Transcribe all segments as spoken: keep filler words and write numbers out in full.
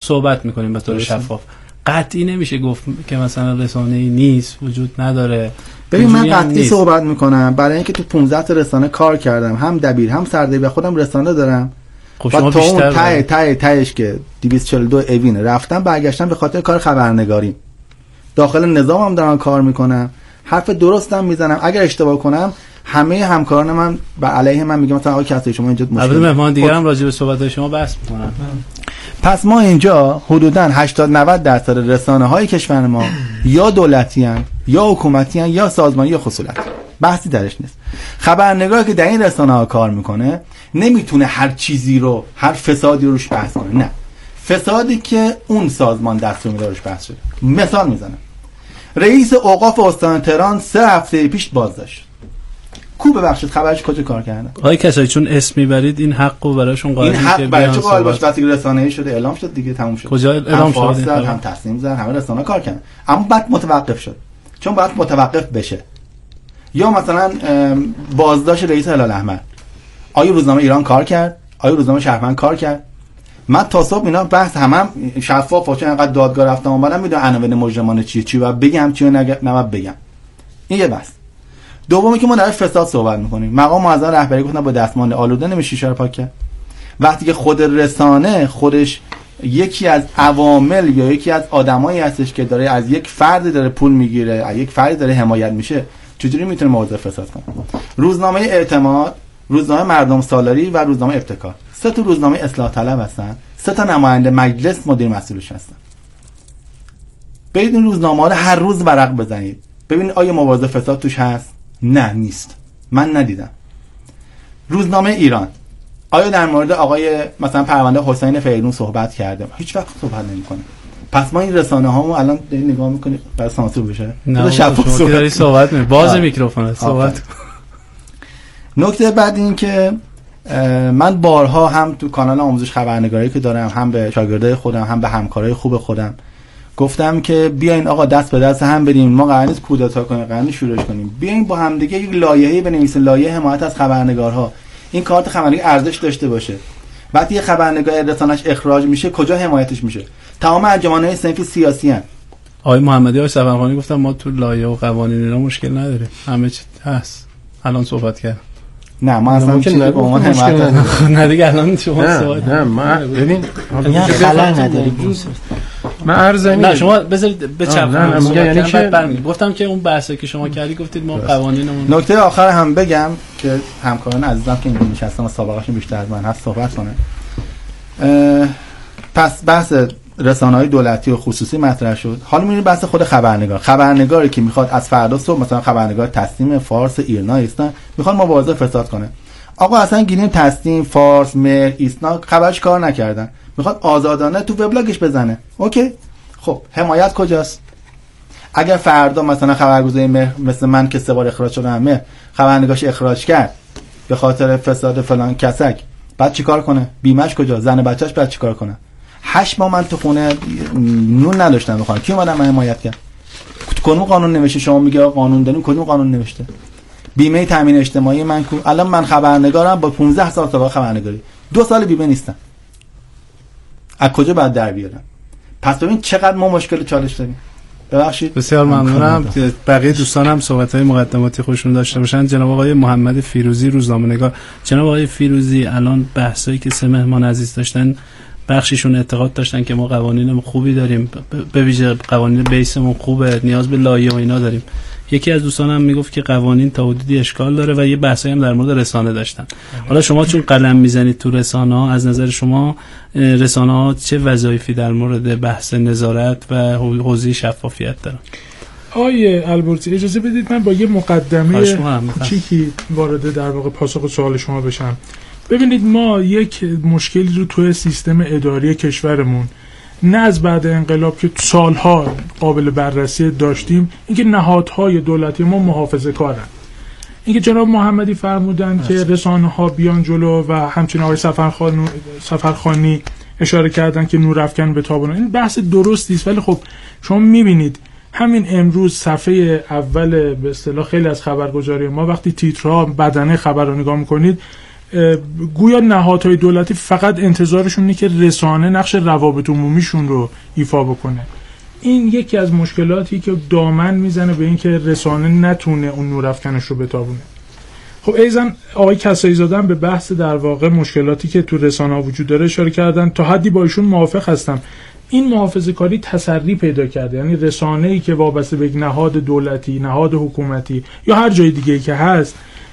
صحبت میکنیم به طور شفاف. قطعی نمیشه گفت که مثلا رسانه‌ای نیست، وجود نداره. ببین من قطعی صحبت میکنم برای اینکه تو پانزده تا رسانه کار کردم، هم دبیر هم سردبیر، خودم رسانه دارم. خب شما تا بیشتر اون ته ته تهش که دویست و چهل و دو اوین رفتم برگشتم به خاطر کار خبرنگاری. داخل نظامم دارم کار میکنم، حرف درستم میزنم. اگر اشتباه کنم همه همکاران من بر علیه من میگم مثلا آقای کسایی شما اینجا مشکل. البته مهمان دیگه هم راجع به صحبت‌های شما بحث میکنن. پس ما اینجا حدوداً هشتاد نود درصد رسانه‌های کشور ما یا دولتی ان یا حکومتی ان یا سازمانی یا خصوصی. بحثی درش نیست. خبرنگاری که در این رسانه‌ها کار میکنه نمیتونه هر چیزی رو، هر فسادی رو روش بحث کنه. نه، فسادی که اون سازمان دستور میده روش بحث شده. مثال میزنم، رئیس اوقاف استان تهران سه هفته پیش بازداشت. کو ببخشید خبرش کجا کار کردن؟ آقای کسایی چون اسم میبرید این حقو براشون قائل این حق برای چه قائل باشه؟ وقتی رسانه‌ای شده اعلام شد دیگه تموم شد. کجا اعلام شد؟ هم, هم تصمیم زدن، همه رسانه‌ها کار کردن. اما بعد متوقف شد. چون باید متوقف بشه. یا مثلا بازداشت رئیس هلال احمر. آیا روزنامه ایران کار کرد؟ آیا روزنامه شهروند کار کرد؟ من تا صبح اینا بحث همم هم شفاف باشه. انقدر دادگاه رفتم اومدم میدونم عناوین مجرمانه چیه، چی و بگم چی و نباید بگم. این یه بحث. دومی که ما در فساد صحبت میکنیم، مقام معظم رهبری گفتن با دستمال آلوده نمیشه شیشه رو پاک کرد. وقتی که خود رسانه خودش یکی از عوامل یا یکی از آدمایی هستش که داره از یک فرد داره پول میگیره، از یک فرد داره حمایت میشه، چجوری میتونه موضوع فساد کنه؟ روزنامه اعتماد، روزنامه مردم سالاری و روزنامه ابتکار، سه تا روزنامه اصلاح طلب هستن، سه تا نماینده مجلس مدیر مسئولش هستن. برید این روزنامه‌ها رو هر روز ورق بزنید ببینید آیا موضوع فساد توش هست؟ نه نیست. من ندیدم. روزنامه ایران آیا در مورد آقای مثلا پرونده حسین فریدون صحبت کرده؟ هیچ وقت صحبت نمی‌کنه. پس ما این رسانه هامو الان نگاه می‌کنید برای سانسور بشه. نه شما که داری صحبت می‌کنی باز میکروفون صحبت. نکته بعد این که من بارها هم تو کانال آموزش خبرنگاری که دارم، هم به شاگردای خودم هم به همکارای خوب خودم گفتم که بیاین آقا دست به دست هم بریم، ما قرار نیست کودتا کنیم، قرار نیست شورش کنیم، بیاین با هم دیگه یک لایحه‌ای بنویسیم، لایحه حمایت از خبرنگارها. این کارت خبرنگاری ارزش داشته باشه. وقتی یه خبرنگار رسانه‌اش اخراج میشه کجا حمایتش میشه؟ تمام انجمن‌های صنفی سیاسی ان. آقای محمدی آقای صفرخانی گفتن ما تو لایحه و قوانین اینا مشکل نداریم، همه چی هست. الان صحبت کردم. نه ما اصلا چیزی به عنوان حمایت نه دیگه الان شما صحبت نه ما ببین خلل نداریم. من ارزمی نه شما بذارید بچرخونم. یعنی که گفتم که اون بحثی که شما کردی گفتید ما قوانینمون. نکته آخر هم بگم که همکاران عزیزم که اینجا نشستن و سابقه‌شون بیشتر از من هست صحبت کنه. پس بحث رسانه‌های دولتی و خصوصی مطرح شد. حالا می‌بینید بحث خود خبرنگار. خبرنگاری که میخواد از فردا صبح مثلا خبرنگار تسنیم، فارس، ایرنا، ایسنا میخواد مبارزه فساد کنه. آقا اصلا گیریم تسنیم، فارس، مهر، ایسنا خبرش کار نکردن. میخواد آزادانه تو وبلاگش بزنه. اوکی؟ خب حمایت کجاست؟ اگر فردا مثلا خبرگزاری مهر مثل من که سه بار اخراج شدم، مهر خبرنگارش اخراج کرد به خاطر فساد فلان کسک، بعد چیکار کنه؟ بیمه‌اش کجا؟ زن بچه‌اش بعد چیکار کنه؟ هشت ماه من تو خونه نون نداشتم بخورم. کی اومدم من حمایت کرد؟ کدوم قانون نوشته؟ شما میگه قانون داریم، کدوم قانون نوشته؟ بیمه تامین اجتماعی من الان من خبرنگارم با پانزده سال سابقه خبرنگاری، دو سال بیمه نیستم. از کجا باید در بیارم؟ پس ببین چقدر ما مشکل چالش داریم. ببخشید. بسیار ممنونم. بقیه دوستانم صحبت‌های مقدماتی خودشون داشته باشن. جناب آقای محمد فیروزی روزنامه‌نگار. جناب آقای فیروزی الان بحثایی که سه مهمان عزیز داشتن بخشیشون اعتقاد داشتن که ما قوانین خوبی داریم، به ویژه قوانین بیسمون خوبه، نیاز به لایحه و اینا داریم. یکی از دوستانم میگفت که قوانین تا حدودی اشکال داره و یه بحثایی هم در مورد رسانه داشتن. حالا شما چون قلم میزنید تو رسانه‌ها، از نظر شما رسانه‌ها چه وظایفی در مورد بحث نظارت و حوزه شفافیت دارن؟ آیه البرتی اجازه بدید من با یه مقدمه کوچیکی وارد در واقع پاسخ سوال شما بشم. ببینید ما یک مشکلی رو توی سیستم اداری کشورمون نه از بعد انقلاب که سالها قابل بررسی داشتیم، اینکه نهادهای دولتی ما محافظه کارن. اینکه جناب محمدی فرمودن که رسانه ها بیان جلو و همچنین آقای سفرخانی سفرخانی اشاره کردن که نور افکن به تابون. این بحث درستی است، ولی خب شما میبینید همین امروز صفحه اول به اصطلاح خیلی از خبرگزاری ما وقتی تیترها بدنه خبر رو نگاه میکنید گویا نهادهای دولتی فقط انتظارشون اینه که رسانه نقش روابط عمومیشون رو ایفا بکنه. این یکی از مشکلاتی که دامن میزنه به این که رسانه نتونه اون نورافکنش رو بتابونه. خب ایزن آقای کسایی زاده به بحث در واقع مشکلاتی که تو رسانه ها وجود داره اشاره کردن، تا حدی با ایشون موافق هستم. این محافظه‌کاری تسری پیدا کرده، یعنی رسانه‌ای که وابسته به یک نهاد دولتی، نهاد حکومتی یا هر جای دیگه‌ای که هست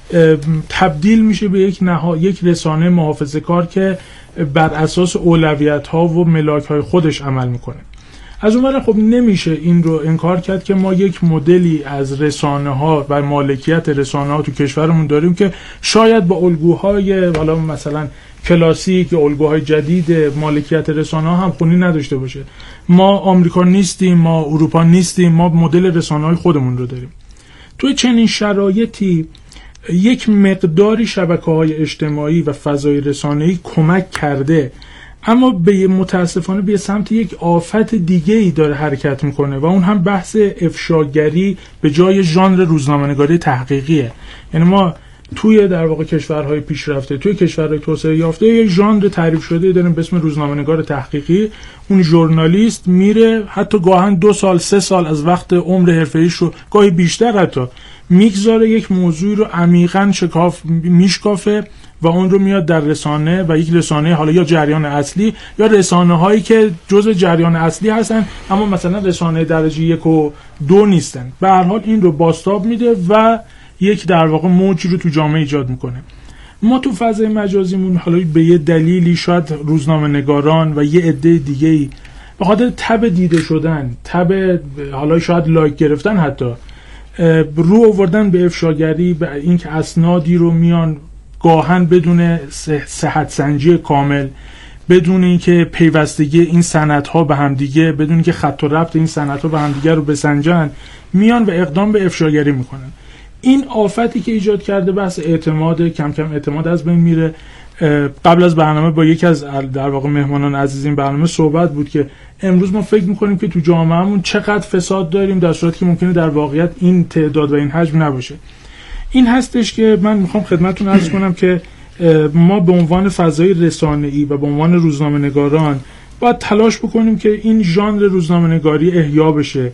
تبدیل میشه به یک نهاد، یک رسانه محافظه‌کار که بر اساس اولویت‌ها و ملاک‌های خودش عمل میکنه. از اون ور خب نمیشه این رو انکار کرد که ما یک مدلی از رسانه‌ها و مالکیت رسانه‌ها تو کشورمون داریم که شاید با الگوهای حالا مثلا کلاسیک یا الگوهای جدید مالکیت رسانه‌ها هم خونی نداشته باشه. ما آمریکا نیستیم، ما اروپا نیستیم، ما مدل رسانه‌های خودمون رو داریم. توی چنین شرایطی یک مقداری شبکه‌های اجتماعی و فضای رسانه‌ای کمک کرده، اما به متاسفانه به سمت یک آفت دیگه‌ای داره حرکت میکنه و اون هم بحث افشاگری به جای ژانر روزنامه‌نگاری تحقیقیه. یعنی ما توی در واقع کشورهای پیشرفته، توی کشورهای توسعه یافته یک ژانر تعریف شده داریم به اسم روزنامه‌نگار تحقیقی. اون ژورنالیست میره حتی گاهن دو سال سه سال از وقت عمر حرفه‌ایش رو، گاهی بیشتر حتی، میگذاره یک موضوعی رو عمیقاً شکاف میشکافه و اون رو میاد در رسانه و یک رسانه حالا یا جریان اصلی یا رسانه هایی که جزء جریان اصلی هستن اما مثلا رسانه درجه یک و دو نیستن، به هر حال این رو بازتاب میده و یک در واقع موجی رو تو جامعه ایجاد میکنه. ما تو فضای مجازیمون حالا به یه دلیلی شاید روزنامه نگاران و یه عده دیگه‌ای به خاطر تب دیده شدن، تب حالا شاید لایک گرفتن، حتی رو آوردن به افشاگری، به اینکه اسنادی رو میان گاهن بدون صحت سنجی کامل، بدون اینکه پیوستگی این سندها به هم دیگه، بدون اینکه خط و ربط این سندها به هم دیگه رو بسنجن، میان و اقدام به افشاگری میکنن. این آفتی که ایجاد کرده بحث اعتماد، کم کم اعتماد از بین میره. قبل از برنامه با یکی از در واقع مهمانان عزیز این برنامه صحبت بود که امروز ما فکر میکنیم که تو جامعهمون چقدر فساد داریم، در صورتی که ممکنه در واقعیت این تعداد و این حجم نباشه. این هستش که من میخوام خدمتتون عرض کنم که ما به عنوان فضای رسانه‌ای و به عنوان روزنامه‌نگاران باید تلاش بکنیم که این ژانر روزنامه‌نگاری احیا بشه.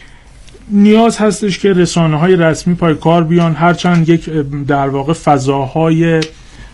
نیاز هستش که رسانه‌های رسمی پای کار بیان، هرچند یک در واقع فضاهای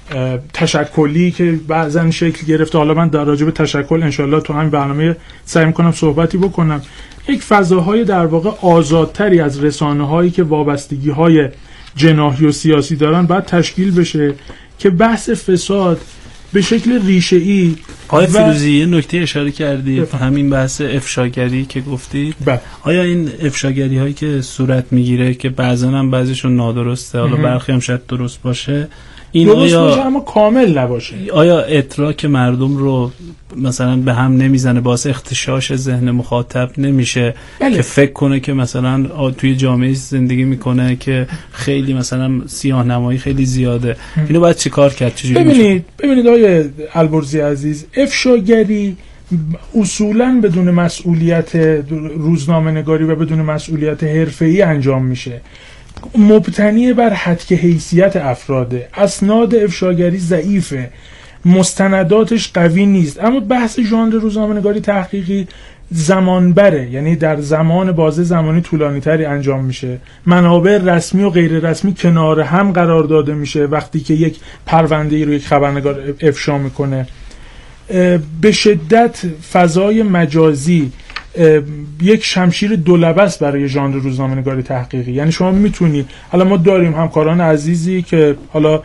تشکلی که بعضن شکل گرفته، حالا من در راجع به تشکل انشالله تو همین برنامه سعی می‌کنم صحبتی بکنم، یک فضاهای در واقع آزادتری از رسانه‌هایی که وابستگی‌های جناحی و سیاسی دارن باید تشکیل بشه که بحث فساد به شکل ریشه‌ای. آقای فیروزی یه نکته اشاره کردی، همین بحث افشاگری که گفتید. بله. آیا این افشاگری هایی که صورت میگیره که بعضا هم بعضیشون نادرسته، حالا برخی هم شاید درست باشه، این درست آیا باشه اما کامل نباشه، آیا ادراک مردم رو مثلا به هم نمیزنه، باعث اختشاش ذهن مخاطب نمیشه؟ بله. که فکر کنه که مثلا توی جامعه زندگی میکنه که خیلی مثلا سیاه نمایی خیلی زیاده، هم. اینو باید چی کار کرد؟ چجوری ببینید میشه؟ ببینید آقای البرزی عزیز، افشاگری اصولاً بدون مسئولیت روزنامه‌نگاری و بدون مسئولیت حرفه‌ای انجام میشه، مبتنی بر حدک حیثیت افراده. اسناد افشاگری ضعیفه، مستنداتش قوی نیست، اما بحث ژانر روزنامه‌نگاری تحقیقی زمان بره، یعنی در زمان بازه زمانی طولانی تری انجام میشه، منابع رسمی و غیر رسمی کنار هم قرار داده میشه وقتی که یک پرونده‌ای رو یک خبرنگار افشا میکنه. به شدت فضای مجازی یک شمشیر دولبه است برای ژانر روزنامه‌نگاری تحقیقی. یعنی شما میتونی، حالا ما داریم همکاران عزیزی که حالا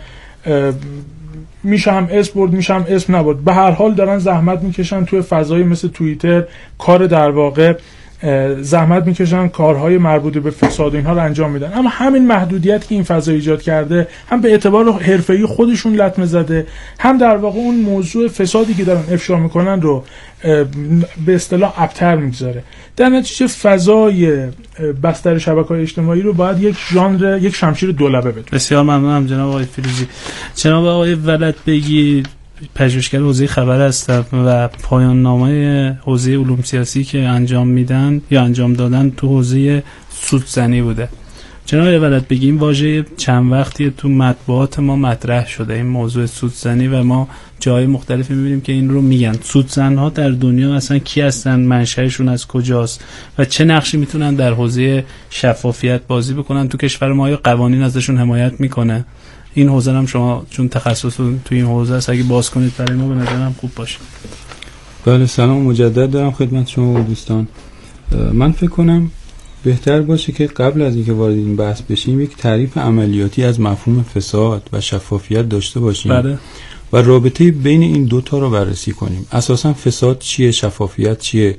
میشه هم اسم برد میشه هم اسم نبرد، به هر حال دارن زحمت میکشن توی فضای مثل توییتر، کار در واقع زحمت میکشن، کارهای مربوط به فساد اینها رو انجام میدن، اما همین محدودیت که این فضا ایجاد کرده هم به اعتبار حرفه‌ای خودشون لطمه زده، هم در واقع اون موضوع فسادی که دارن افشا میکنن رو به اصطلاح ابتر میگذاره. در نتیجه فضای بستر شبکه‌های اجتماعی رو باید یک ژانر، یک شمشیر دولبه بدون. بسیار ممنونم جناب آقای فیروزی. جناب آقای ولد بگی پژوهشگر حوزه خبر هستم و پایان نامه حوزه علوم سیاسی که انجام میدن یا انجام دادن تو حوزه سودزنی بوده جناب ولد بگیم واژه چند وقتی تو مطبوعات ما مطرح شده این موضوع سودزنی و ما جای مختلفی می‌بینیم که این رو میگن. سودزن‌ها در دنیا اصلا کی هستن، منشأشون از کجاست و چه نقشی میتونن در حوزه شفافیت بازی بکنن تو کشور ما؟ یا قوانین ازشون حمایت میکنه؟ این حوزه هم شما چون تخصصتون تو این حوزه است اگه باز کنید برای ما به نظرم خوب باشه. بله سلام مجدد دارم خدمت شما و دوستان. من فکر کنم بهتر باشه که قبل از اینکه وارد این بحث بشیم یک تعریف عملیاتی از مفهوم فساد و شفافیت داشته باشیم. بله. و رابطه بین این دوتا رو بررسی کنیم. اساساً فساد چیه، شفافیت چیه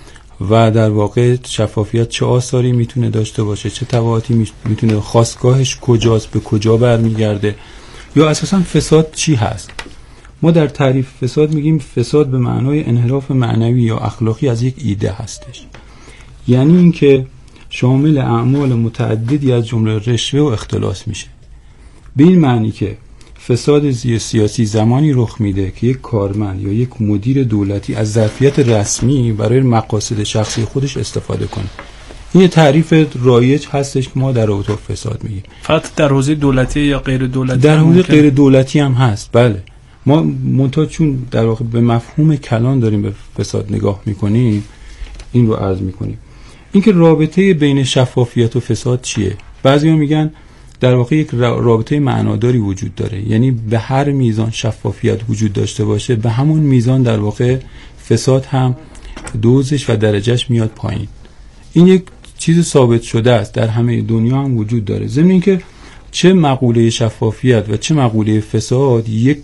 و در واقع شفافیت چه آثاری میتونه داشته باشه، چه تبعاتی میتونه، خاستگاهش کجاست، به کجا برمیگرده، یا اساساً فساد چی هست. ما در تعریف فساد میگیم فساد به معنای انحراف معنوی یا اخلاقی از یک ایده هستش. یعنی اینکه شامل اعمال متعددی از جمله رشوه و اختلاس میشه. به این معنی که فساد سیاسی زمانی رخ میده که یک کارمند یا یک مدیر دولتی از ظرفیت رسمی برای مقاصد شخصی خودش استفاده کنه. این تعریف رایج هستش که ما در رابطه با فساد میگیم. فقط در حوزه دولتی یا غیر دولتی؟ در حوزه غیر دولتی هم هست. بله. ما منتها چون در واقع به مفهوم کلان داریم به فساد نگاه میکنیم این رو عرض میکنیم. اینکه رابطه بین شفافیت و فساد چیه؟ بعضیا میگن در واقع یک رابطه معناداری وجود داره، یعنی به هر میزان شفافیت وجود داشته باشه به همون میزان در واقع فساد هم دوزش و درجهش میاد پایین. این یک چیز ثابت شده است، در همه دنیا هم وجود داره. ضمن اینکه چه مقوله شفافیت و چه مقوله فساد یک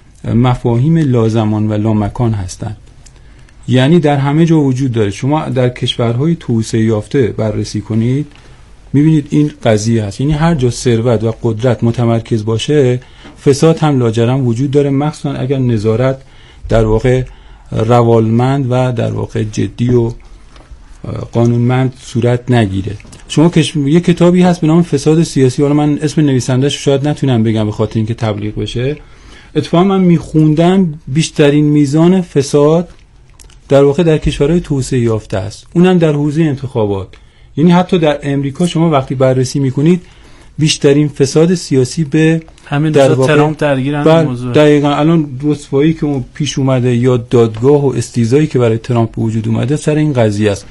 مفاهیم لازمان و لامکان هستند، یعنی در همه جا وجود داره. شما در کشورهای توسعه یافته بررسی کنید میبینید این قضیه هست، یعنی هر جا ثروت و قدرت متمرکز باشه فساد هم لاجرم وجود داره، مخصوصا اگر نظارت در واقع روالمند و در واقع جدی و قانونمند صورت نگیره. شما کش... یه کتابی هست به نام فساد سیاسی، حالا من اسم نویسنده‌اش شاید نتونم بگم به خاطر اینکه تبلیغ بشه. اتفاقا من میخوندم بیشترین میزان فساد در واقع در کشورهای توسعه یافته است، اونم در حوزه انتخابات. یعنی حتی در امریکا شما وقتی بررسی میکنید بیشترین فساد سیاسی به همین در واقع ترامپ درگیر همین موضوع. دقیقاً الان رسوایی که پیش اومده یا دادگاه و استیزایی که برای ترامپ وجود اومده سر این قضیه است.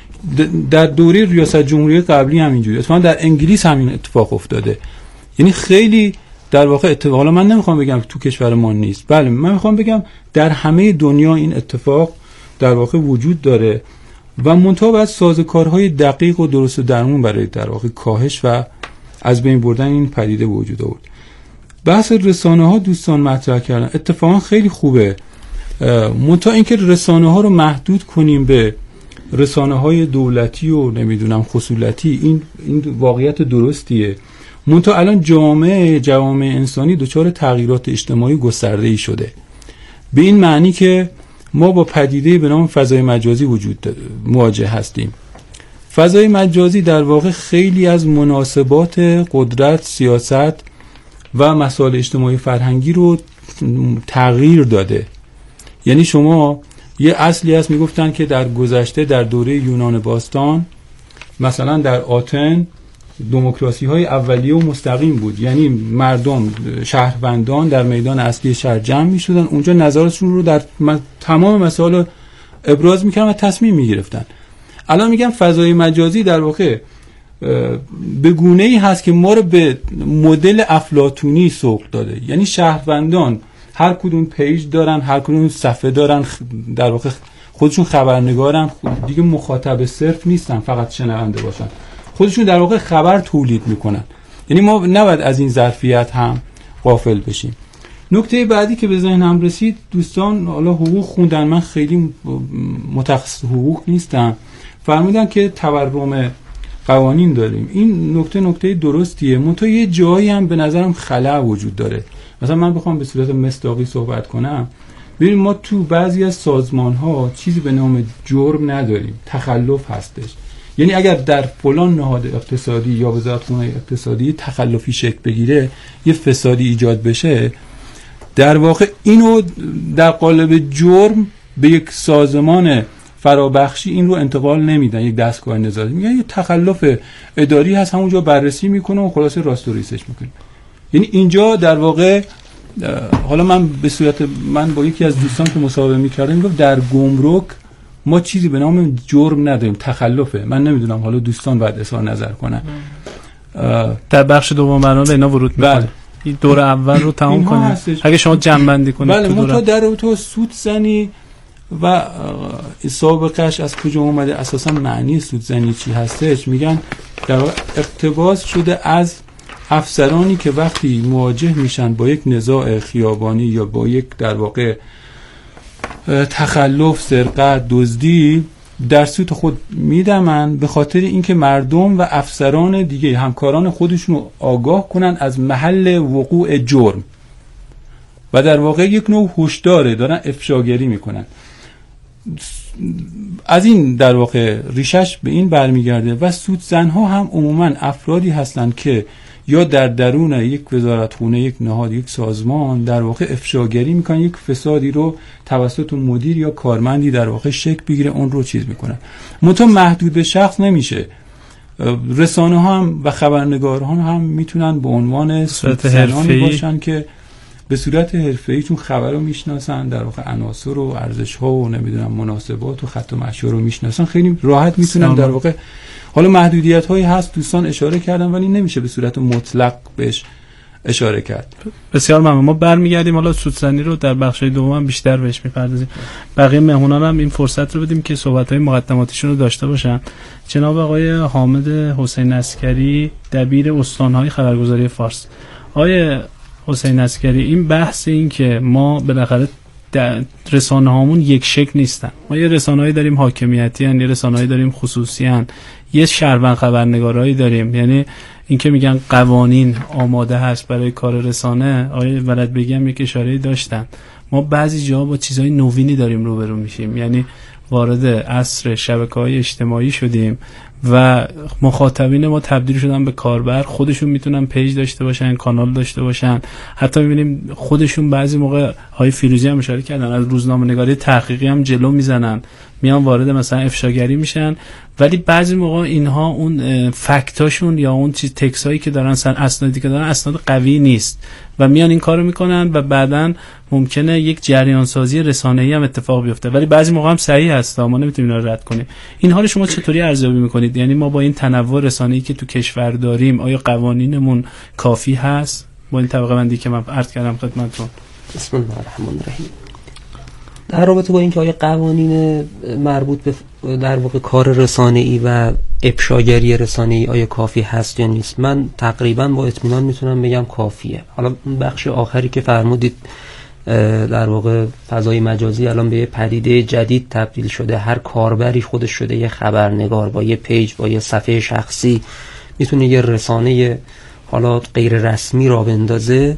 در دوره ریاست جمهوری قبلی هم اینجوری، اتفاقا در انگلیس همین اتفاق افتاده. یعنی خیلی در واقع اتفاق، حالا من نمیخوام بگم تو کشور ما نیست، بله من میخوام بگم در همه دنیا این اتفاق در واقع وجود داره و منتها باید سازوکارهای دقیق و درست و درمون برای در واقع کاهش و از بین بردن این پدیده وجود آورد. بحث رسانه ها دوستان مطرح کردن، اتفاقا خیلی خوبه، منتها اینکه رسانه ها رو محدود کنیم به رسانه های دولتی و نمیدونم خصولتی، این این واقعیت درستیه. منتها الان جامعه جوامع انسانی دچار تغییرات اجتماعی گسترده‌ای شده، به این معنی که ما با پدیده به نام فضای مجازی وجود مواجه هستیم. فضای مجازی در واقع خیلی از مناسبات قدرت، سیاست و مسائل اجتماعی فرهنگی رو تغییر داده. یعنی شما یه اصلی هست میگفتن که در گذشته در دوره یونان باستان مثلا در آتن دموکراسی های اولیه و مستقیم بود، یعنی مردم شهروندان در میدان اصلی شهر جمع می شدن، اونجا نظرشون رو در تمام مسائل ابراز میکردن و تصمیم میگرفتن. الان میگم فضای مجازی در واقع به گونه‌ای هست که ما رو به مدل افلاطونی سوق داده، یعنی شهروندان هر کدوم پیج دارن، هر کدوم صفحه دارن، در واقع خودشون خبرنگارن، دیگه مخاطب صرف نیستن فقط شنونده باشن، خودشون در واقع خبر تولید میکنن. یعنی ما نباید از این ظرفیت هم غافل بشیم. نکته بعدی که به ذهنم رسید، دوستان حالا حقوق خوندن، من خیلی متخصص حقوق نیستم، فرمودن که تورم قوانین داریم. این نکته نکته درستیه، منتها یه جایی هم به نظرم خلأ وجود داره. مثلا من بخوام به صورت مصداقی صحبت کنم، ببین ما تو بعضی از سازمان‌ها چیزی به نام جرم نداریم، تخلف هستش. یعنی اگر در فلان نهاد اقتصادی یا وزارتخونه اقتصادی تخلفی شکل بگیره، یه فسادی ایجاد بشه، در واقع اینو در قالب جرم به یک سازمان فرابخشی این رو انتقال نمیدن یک دستگاه نظارتی، میگن یه تخلف اداری هست، همونجا بررسی میکنه و خلاصه راست و ریسش میکنه. یعنی اینجا در واقع حالا من به صورت من با یکی از دوستان که مصاحبه میکردم میگفت در گمرک ما چیزی به نام جرم نداریم، تخلفه. من نمیدونم، حالا دوستان باید اظهار نظر کنن. در بخش دوم برنامه به اینا ورود میکنه. بله. این دور اول رو تمام کنید اگه شما جمع بندی کنید. بله، ما تا در تو سودزنی و سابقش از کجا اومده، اساسا معنی سودزنی چی هستش، میگن در واقع اقتباس شده از افسرانی که وقتی مواجه میشن با یک نزاع خیابانی یا با یک در واقع تخلف، سرقت، دزدی، در سوت خود میدمن به خاطر اینکه مردم و افسران دیگه همکاران خودشون رو آگاه کنن از محل وقوع جرم و در واقع یک نوع هشداره، دارن افشاگری میکنن. از این در واقع ریشش به این برمیگرده و سودزنها هم عموما افرادی هستند که یا در درون یک وزارتخونه، یک نهاد، یک سازمان در واقع افشاگری میکنن، یک فسادی رو توسط مدیر یا کارمندی در واقع شکل بگیره، اون رو چیز میکنن. منتها محدود به شخص نمیشه. رسانه ها هم و خبرنگاران هم میتونن به عنوان سودزنانی باشن که به صورت حرفه‌ای چون خبر رو میشناسن، در واقع عناصر و ارزش ها و نمیدونم مناسبات و خط و محور رو میشناسن، خیلی راحت میتونن در واقع. حالا محدودیت هایی هست، دوستان اشاره کردن، ولی نمیشه به صورت مطلق بهش اشاره کرد. بسیار ممنون. ما برمیگردیم حالا سودزنی رو در بخش دوم بیشتر بهش میپردازیم. بقیه مهمونان هم این فرصت رو بدیم که صحبت های مقدماتیشون رو داشته باشن. جناب آقای حامد حسین عسکری، دبیر استانهای خبرگزاری فارس. آقای حسین عسکری، این بحث این که ما بالاخره رسانه هامون یک شکل نیستن. ما یه رسانه‌ای داریم حاکمیتی ان، یه رسانه‌ای داریم خصوصی ان، یه شهروند خبرنگارایی داریم. یعنی این که میگن قوانین آماده هست برای کار رسانه، آیه ولد بگم یک اشاره‌ای داشتن. ما بعضی جاها با چیزهای نوینی داریم روبرو میشیم، یعنی وارد عصر شبکه‌های اجتماعی شدیم و مخاطبین ما تبدیل شدن به کاربر. خودشون میتونن پیج داشته باشن، کانال داشته باشن، حتی میبینیم خودشون بعضی موقع های فیروزی هم اشاره کردن از روزنامه‌نگاری تحقیقی هم جلو میزنن، میان وارد مثلا افشاگری میشن، ولی بعضی موقع اینها اون فکتاشون یا اون چیز تکسایی که دارن، سن اسنادی که دارن اسناد قوی نیست و میان این کارو میکنن و بعداً ممکنه یک جریان سازی رسانه‌ای هم اتفاق بیفته، ولی بعضی موقع هم صحیح هست، ما نمیتونیم اینا رو رد کنیم. این حال شما چطوری ارزیابی میکنید؟ یعنی ما با این تنوع رسانه‌ای که تو کشور داریم، آیا قوانینمون کافی هست با این طبقه بندی که من عرض کردم خدمتتون؟ بسم الله الرحمن الرحیم. در رابطه با اینکه آیا قوانین مربوط به در واقع کار رسانه‌ای و افشاگری رسانه‌ای آیا کافی هست یا نیست، من تقریبا با اطمینان میتونم بگم کافیه. حالا اون بخش آخری که فرمودید در واقع فضای مجازی الان به یه پدیده جدید تبدیل شده، هر کاربری خودش شده یه خبرنگار، با یه پیج، با یه صفحه شخصی میتونه یه رسانه حالا غیر رسمی را بندازه.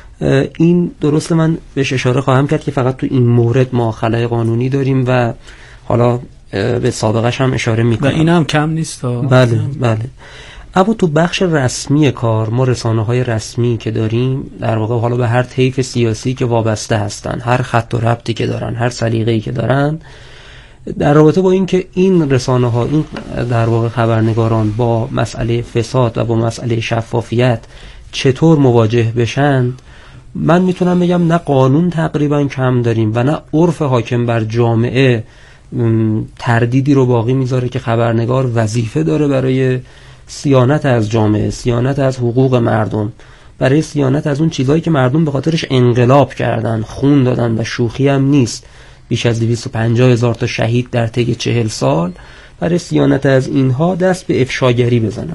این درسته، من بهش اشاره خواهم کرد که فقط تو این مورد ما خلأ قانونی داریم و حالا به سابقش هم اشاره میکنم و این هم کم نیست. بله بله. اما تو بخش رسمی کار، ما رسانه های رسمی که داریم در واقع حالا به هر طیف سیاسی که وابسته هستن، هر خط و ربطی که دارن، هر سلیقه‌ای که دارن، در رابطه با این که این رسانه ها، این در واقع خبرنگاران با مسئله فساد و با مسئله شفافیت چطور مواجه بشن، من میتونم بگم نه قانون تقریبا کم داریم و نه عرف حاکم بر جامعه تردیدی رو باقی میذاره که خبرنگار وظیفه داره برای صیانت از جامعه، صیانت از حقوق مردم، برای صیانت از اون چیزایی که مردم به خاطرش انقلاب کردن، خون دادن و شوخی هم نیست، بیش از دویست و پنجاه هزار تا شهید در طی چهل سال، برای صیانت از اینها دست به افشاگری بزنن.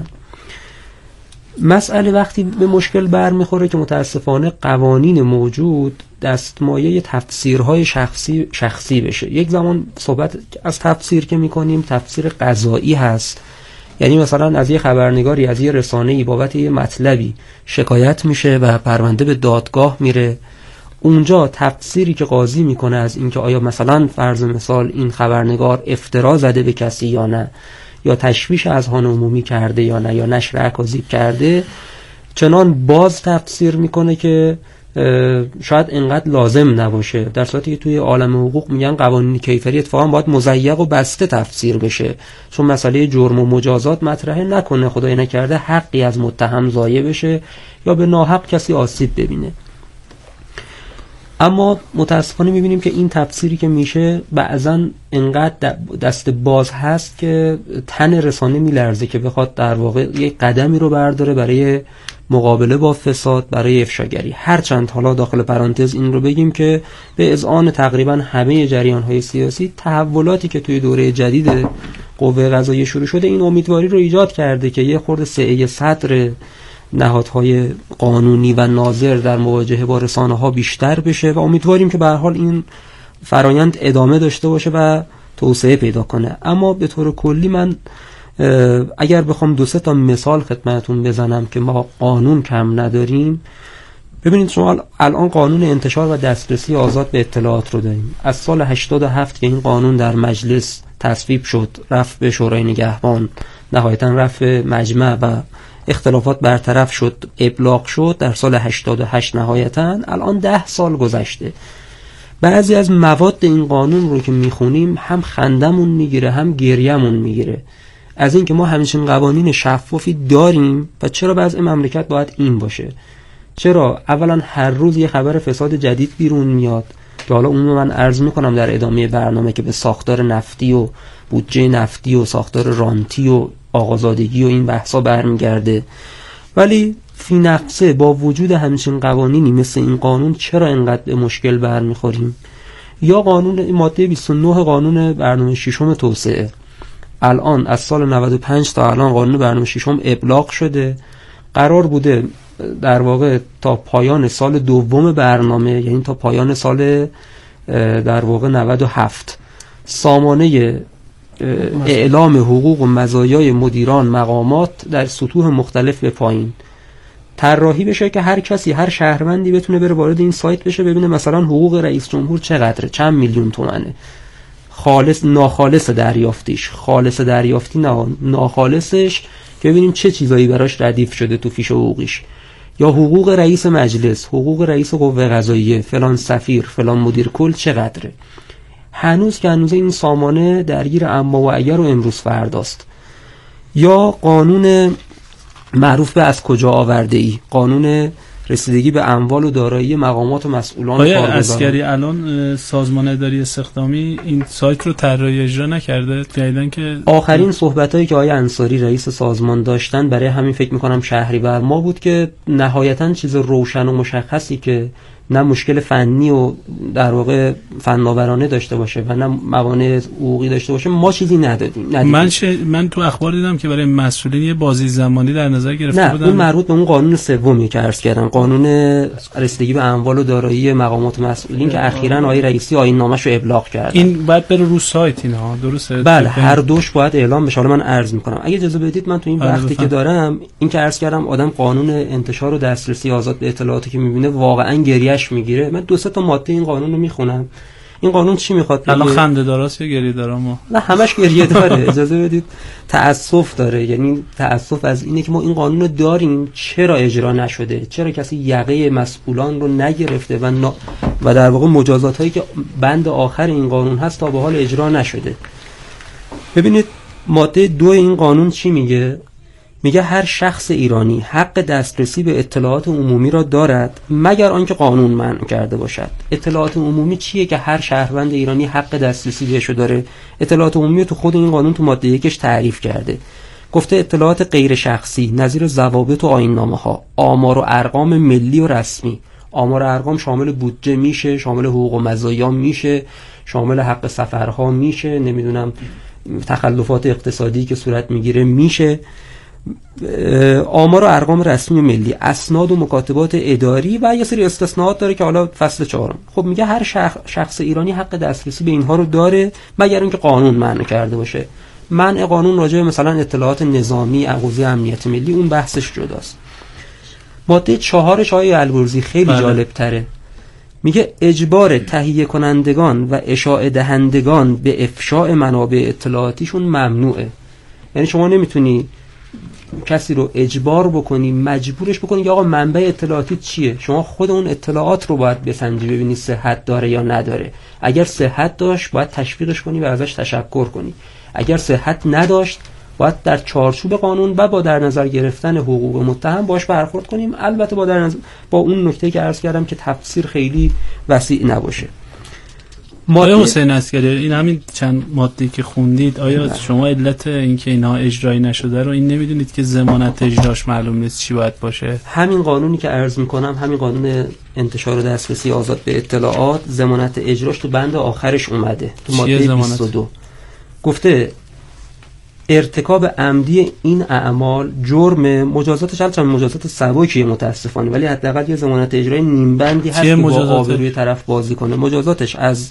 مسئله وقتی به مشکل برمیخوره که متاسفانه قوانین موجود دستمایه تفسیرهای شخصی شخصی بشه. یک زمان صحبت از تفسیر که میکنیم تفسیر قضایی هست، یعنی مثلا از یه خبرنگاری از یه رسانه‌ای بابت یه مطلبی شکایت میشه و پرونده به دادگاه میره، اونجا تفسیری که قاضی میکنه از اینکه آیا مثلا فرض مثال این خبرنگار افترا زده به کسی یا نه، یا تشویش اذهان عمومی کرده یا نه، یا نشر اکاذیب کرده، چنان باز تفسیر میکنه که شاید انقدر لازم نباشه، در صورتی که توی عالم حقوق میگن قوانین کیفری اتفاقا باید مضیق و بسته تفسیر بشه، چون مسئله جرم و مجازات مطرحه نکنه خدای نکرده حقی از متهم ضایع بشه یا به ناحق کسی آسیب ببینه. اما متاسفانه میبینیم که این تفسیری که میشه بعضا انقدر دست باز هست که تن رسانه میلرزه که بخواد در واقع یک قدمی رو برداره برای مقابله با فساد، برای افشاگری. هرچند حالا داخل پرانتز این رو بگیم که به اذعان تقریبا همه جریان‌های سیاسی، تحولاتی که توی دوره جدید قوه قضاییه شروع شده این امیدواری رو ایجاد کرده که یه خورده سعی صدر نهادهای قانونی و ناظر در مواجهه با رسانه‌ها بیشتر بشه و امیدواریم که به هر حال این فرایند ادامه داشته باشه و توسعه پیدا کنه. اما به طور کلی من اگر بخوام دو سه تا مثال خدمتتون بزنم که ما قانون کم نداریم، ببینید شما الان قانون انتشار و دسترسی آزاد به اطلاعات رو داریم. از سال هشتاد و هفت که این قانون در مجلس تصویب شد، رفت به شورای نگهبان، نهایتا رفت به مجمع و اختلافات برطرف شد، ابلاغ شد در سال هشتاد و هشت نهایتا، الان ده سال گذشته. بعضی از مواد این قانون رو که میخونیم هم خندمون میگیره هم گریمون میگیره از اینکه ما همچین قوانین شفافی داریم و چرا بعضی مملکت باید این باشه. چرا اولا هر روز یه خبر فساد جدید بیرون میاد که حالا اون رو من عرض میکنم در ادامه برنامه که به ساختار نفتی و بودجه نفتی و ساختار رانتی و آقازادگی و این بحثا برمیگرده، ولی فی نفسه با وجود همچین قوانینی مثل این قانون چرا اینقدر به مشکل برمیخوریم؟ یا قانون ماده بیست و نه قانون برنامه ششم توسعه، الان از سال نود و پنج تا الان قانون برنامه ششم ابلاغ شده، قرار بوده در واقع تا پایان سال دوم برنامه، یعنی تا پایان سال در واقع نود و هفت، سامانه اعلام حقوق و مزایای مدیران مقامات در سطوح مختلف به پایین طراحی بشه که هر کسی، هر شهروندی بتونه بره وارد این سایت بشه ببینه مثلا حقوق رئیس جمهور چقدره، چند میلیون تومنه، خالص ناخالص دریافتیش، خالص دریافتی نه ناخالصش، که ببینیم چه چیزایی براش ردیف شده تو فیش حقوقیش، یا حقوق رئیس مجلس، حقوق رئیس قوه قضاییه، فلان سفیر، فلان مدیر کل چقدره. هنوز که هنوز این سامانه درگیر اما و اگر و امروز فرداست. یا قانون معروف به از کجا آورده ای، قانون رسیدگی به اموال و دارایی مقامات و مسئولان کارگزاران. عسکری الان سازمان اداری استخدامی این سایت رو طراحی اجرا نکرده جدیدن که آخرین صحبتایی که آقای انصاری رئیس سازمان داشتن برای همین فکر میکنم شهریور ما بود که نهایتاً چیز روشن و مشخصی که نه مشکل فنی و در واقع فناورانه داشته باشه و نه موانع حقوقی داشته باشه ما چیزی ندادیم. من ش... من تو اخبار دیدم که برای مسئولین یه بازی زمانی در نظر گرفته بودن. نه اون مربوط به اون قانون سومی که عرض کردم، قانون رسیدگی به اموال و دارایی مقامات مسئولین که اخیراً آقای رئیسی آیین نامه‌شو ابلاغ کرد. این باید بره رو سایت اینها، درسته؟ بله هر دوش باید اعلام بشه. حالا من عرض می‌کنم اگه اجازه بدید من تو این وقتی که دارم این که عرض کردم آدم قانون انتشار و دسترسی آزاد به اطلاعاتی که می‌بینه واقعاً گریه‌اش میگیره. من دو سه تا ماده این قانون رو میخونم. این قانون چی میخواد؟ الان خنده داراست یا گریه داره؟ ما نه همش گریه داره. اجازه بدید تأسف داره، یعنی تأسف از اینه که ما این قانون رو داریم چرا اجرا نشده، چرا کسی یقه مسئولان رو نگرفته و نا... و در واقع مجازات هایی که بند آخر این قانون هست تا به حال اجرا نشده. ببینید ماده دو این قانون چی میگه؟ میگه هر شخص ایرانی حق دسترسی به اطلاعات عمومی را دارد مگر آنکه قانون منع کرده باشد. اطلاعات عمومی چیه که هر شهروند ایرانی حق دسترسی بهش داره؟ اطلاعات عمومی تو خود این قانون تو ماده یکش تعریف کرده. گفته اطلاعات غیر شخصی نظیر ضوابط و آیین‌نامه‌ها، آمار و ارقام ملی و رسمی. آمار و ارقام شامل بودجه میشه، شامل حقوق و مزایا میشه، شامل حق سفرها میشه، نمیدونم تخلفات اقتصادی که صورت میگیره میشه، آمار و ارقام رسمی و ملی، اسناد و مکاتبات اداری و یه سری استثناءات داره که حالا فصل چهارم. خب میگه هر شخص, شخص ایرانی حق دسترسی به اینها رو داره مگر اینکه قانون منع کرده باشه. منع قانون راجع به مثلا اطلاعات نظامی، حوزه امنیت ملی اون بحثش جداست. ماده چهارش های البرزی خیلی بله. جالب تره. میگه اجبار تهیه کنندگان و اشاعه دهندگان به افشاء منابع اطلاعاتیشون ممنوعه. یعنی شما نمیتونی کسی رو اجبار بکنی، مجبورش بکنی که آقا منبع اطلاعاتی چیه. شما خود اون اطلاعات رو باید بسنجی ببینی صحت داره یا نداره. اگر صحت داشت باید تشویقش کنی و ازش تشکر کنی. اگر صحت نداشت باید در چارچوب قانون و با در نظر گرفتن حقوق متهم باش برخورد کنیم، البته با در نظر با اون نکته که عرض کردم که تفسیر خیلی وسیع نباشه. آیا حسین عسکری این همین چند ماده که خوندید، آیا شما علت اینکه اینها اجرایی نشده رو این نمیدونید که ضمانت اجراش معلوم نیست چی باید باشه؟ همین قانونی که عرض میکنم، همین قانون انتشار و دسترسی آزاد به اطلاعات، ضمانت اجراش تو بند آخرش اومده تو ماده بیست و دو گفته ارتکاب عمدی این اعمال جرم، مجازاتش البته مجازات سبکیه متاسفانه، ولی حداقل یه ضمانت اجرایی نیم بندی هست که با آبروی طرف بازی کنه. مجازاتش از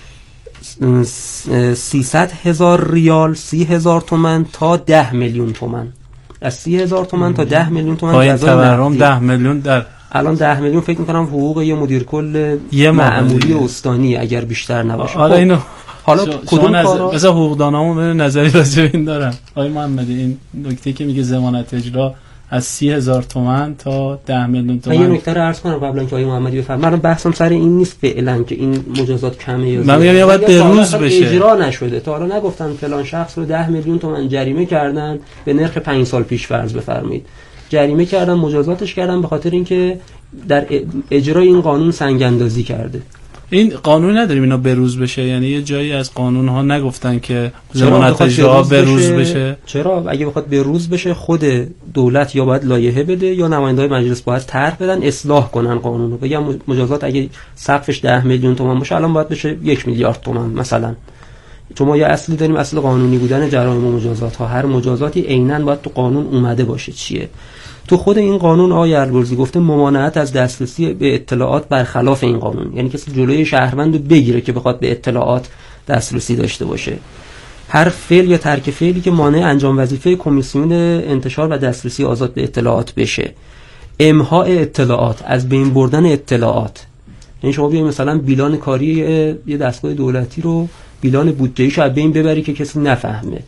سیصد هزار ریال، سی هزار تومان تا ده میلیون تومان. از سی هزار تومان تا ده میلیون تومان جزای نقدی. ده میلیون در الان ده میلیون فکر میکنم حقوق یه مدیر کل معمولی استانی اگر بیشتر نباشه. حالا اینو حالا کدوم کارا مثلا حقوقدانامون نظری راجع به این دارن. آقای محمدی این نکته که میگه ضمانت اجرا از سی هزار تومان تا ده میلیون تومان. من یه نکته رو عرض کنم قبل اینکه آقای محمدی بفرمایید. من بحثم سر این نیست فعلا که این مجازات کمه یا من میگم باید به روز بشه. اجرا نشده. تا حالا نگفتن فلان شخص رو ده میلیون تومان جریمه کردن به نرخ پنج سال پیش فرض بفرمایید. جریمه کردن، مجازاتش کردن به خاطر اینکه در اجرای این قانون سنگ اندازی کرده. این قانون نداریم اینا بروز بشه، یعنی یه جایی از قانون ها نگفتن که ضمانت اجرا بروز بشه. چرا اگه بخواد بروز بشه خود دولت یا باید لایحه بده یا نماینده‌های مجلس باید طرح بدن اصلاح کنن قانون رو. بگم مجازات اگه سقفش ده میلیون تومان باشه الان باید بشه یک میلیارد تومان مثلا. چون ما یه اصلی داریم، اصل قانونی بودن جرایم و مجازات ها. هر مجازاتی عیناً باید تو قانون اومده باشه چیه. تو خود این قانون آقای البرزی گفته ممانعت از دسترسی به اطلاعات برخلاف این قانون، یعنی کسی جلوی شهروند رو بگیره که بخواد به اطلاعات دسترسی داشته باشه. هر فعل یا ترک فعلی که مانع انجام وظیفه کمیسیون انتشار و دسترسی آزاد به اطلاعات بشه. امحاء اطلاعات، از بین بردن اطلاعات، یعنی شما بیاید مثلا بیلان کاری یه دستگاه دولتی رو، بیلان بودجه‌ایش رو از بین ببری که کسی نفهمه.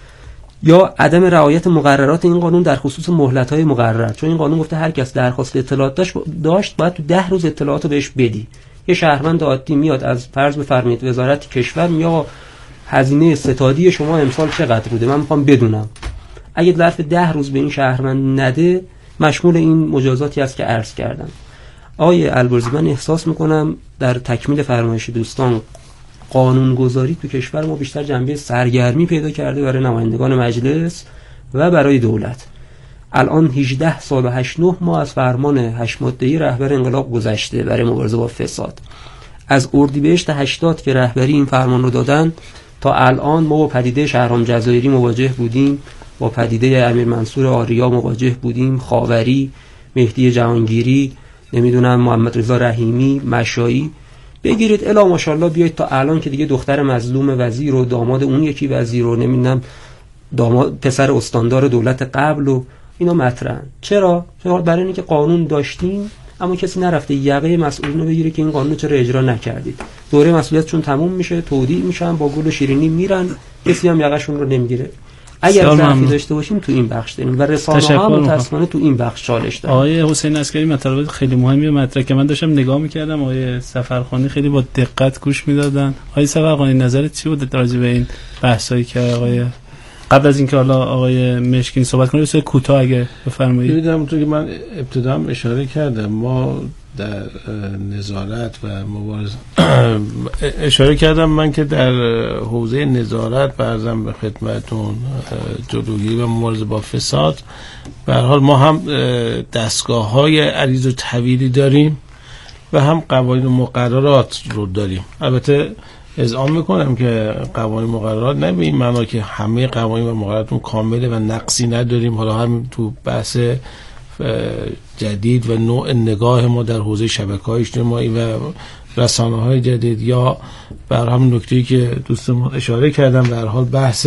یا عدم رعایت مقررات این قانون در خصوص مهلت‌های مقرر، چون این قانون گفته هر کس درخواست اطلاعات داشت داشت باید تو ده روز اطلاعات رو بهش بدی. یه شهروند عادی میاد از فرض بفرمایید وزارت کشور میاد هزینه ستادی شما امسال چقدر بوده من میخوام بدونم، اگه ظرف ده روز به این شهروند نده مشمول این مجازاتی است که عرض کردم. آقای البرزی من احساس میکنم در تکمیل فرمایش دوستان قانونگذاری تو کشور ما بیشتر جنبه سرگرمی پیدا کرده برای نمایندگان مجلس و برای دولت. الان هجده سال و هشت نه ماه از فرمان هشت ماده‌ای رهبر انقلاب گذشته برای مبارزه با فساد. از اردیبهشت هشتاد که رهبری این فرمان رو دادن تا الان ما با پدیده شهرام جزایری مواجه بودیم، با پدیده امیر منصور آریا مواجه بودیم، خاوری، مهدی جهانگیری، نمیدونم محمد رضا رحیمی، مشایی، بگیرید الا ماشاءالله بیایید تا الان که دیگه دختر مظلوم وزیر و داماد اون یکی وزیر و نمیدونم داماد پسر استاندار دولت قبل و اینا مطرحن. چرا؟ چون برای اینکه قانون داشتیم اما کسی نرفته یقه مسئولین رو بگیره که این قانون چرا اجرا نکردید. دوره مسئولیتشون تموم میشه، تودیع میشن، با گل و شیرینی میرن، کسی هم یقهشون رو نمیگیره. اگر ضعفی داشته باشیم تو این بخش داریم و رسانه ها متأسفانه تو این بخش چالش دارن. آقای حسین عسکری مطالب خیلی مهمی مطرح که من داشتم نگاه میکردم، آقای سفرخانی خیلی با دقت گوش میدادن. آقای سفرخانی نظرت چی بود راجع به این بحثایی که آقای قبل از اینکه حالا آقای مشکین صحبت کنه بسیار کوتاه اگه بفرمایید. ببینید همونطور که من ابتدا هم اشاره کردم ما در نظارت و مبارزه اشاره کردم من که در حوزه نظارت برزم به خدمتون جلوگیری و مبارزه با فساد به هر حال ما هم دستگاه های عریض و طویلی داریم و هم قوانین و مقررات رو داریم. البته اذعان میکنم که قوانین مقررات نه به این معنا که همه قوانین و مقرراتون کامله و نقصی نداریم. حالا هم تو بحث جدید و نوع نگاه ما در حوزه شبکه‌های اجتماعی و رسانه‌های جدید یا بر هم نکته‌ای که دوستمون اشاره کردن به هر حال بحث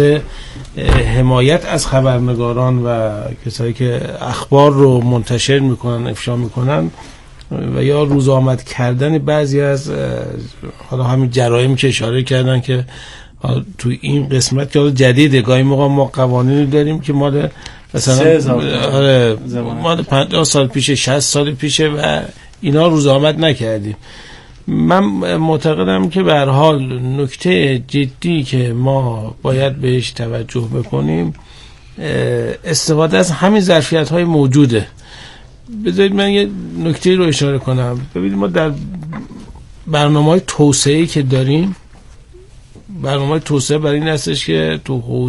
حمایت از خبرنگاران و کسایی که اخبار رو منتشر میکنن افشا میکنن و یا روز آمد کردن بعضی از حالا همین جرائمی که اشاره کردن که تو این قسمت که جدیده، گاهی موقع ما قوانینی داریم که مال مثلا آره مال پنجاه سال پیشه، شصت سال پیشه و اینا روز آمد نکردیم. من معتقدم که به هر حال نکته جدی که ما باید بهش توجه بکنیم استفاده از همین ظرفیت‌های موجوده. بذارید من یه نکته رو اشاره کنم. ببینید ما در برنامه‌های توسعه‌ای که داریم، برنامه‌های توسعه برای این هستش که تو